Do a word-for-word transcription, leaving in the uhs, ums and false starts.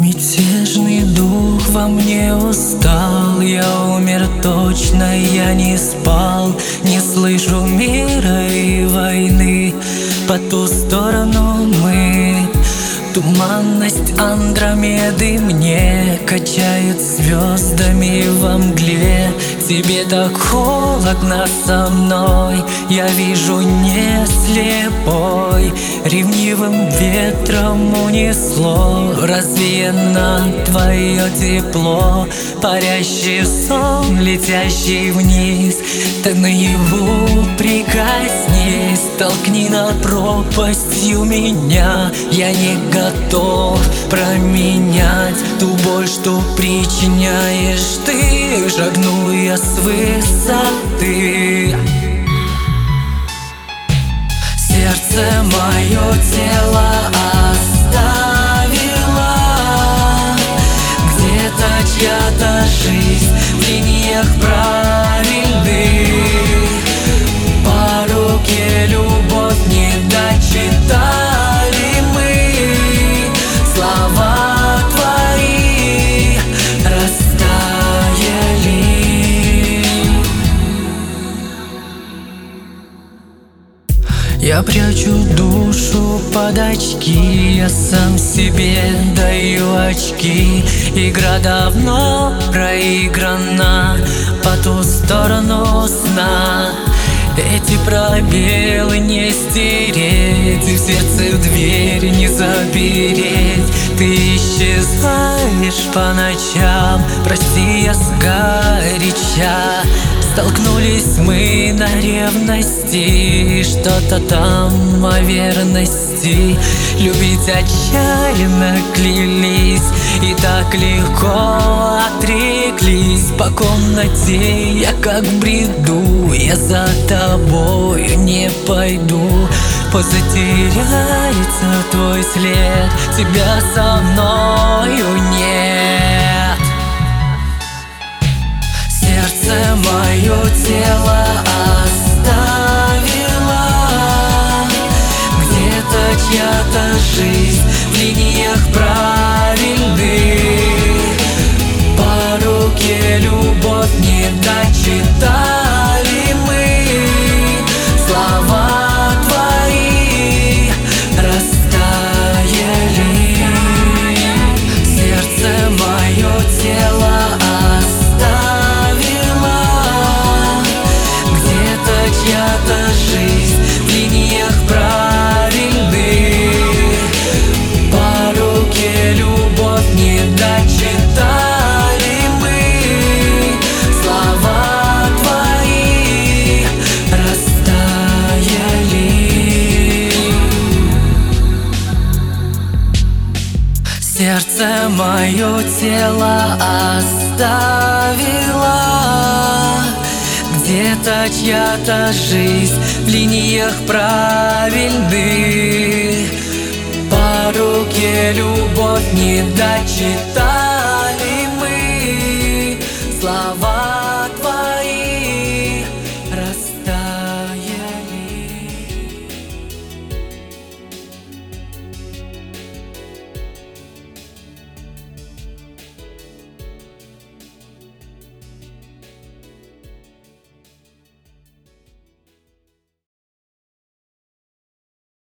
Мятежный дух во мне устал, я умер точно, я не спал. Не слышу мира и войны, по ту сторону мы. Туманность Андромеды мне качает звездами во мгле. Тебе так холодно со мной, я вижу не слепой. Ревнивым ветром унесло, развеяно твое тепло. Парящий сон, летящий вниз, ты наяву прикоснись. Толкни над пропастью меня, я не готов променять ту боль, что причиняешь ты. Шагну я с высоты. Сердце мое тело оставило, где-то чья-то жизнь в линиях правильных. По руке любовь не дочитали мы, слова твои растаяли. Я прячу душу под очки, я сам себе даю очки. Игра давно проиграна, по ту сторону сна. Эти пробелы не стереть, и в сердце в дверь не запереть. Ты исчезаешь по ночам, прости, я сгоряча. Столкнулись мы на ревности, что-то там о верности. Любить отчаянно клялись, и так легко отреклись. По комнате я как в бреду, я за тобою не пойду. Пусть затеряется твой след, тебя со мною нет. Сердце мое тело оставило, где-то чья-то жизнь в линиях правильных. По руке любовь не дочитали мы, слова твои растаяли. Сердце мое тело оставило, где-то чья-то жизнь в линиях правильных. По руке любовь не дочитали мы, слова твои растаяли. Сердце мое тело оставило, где-то чья-то жизнь в линиях правильных. По руке любовь не дочитали.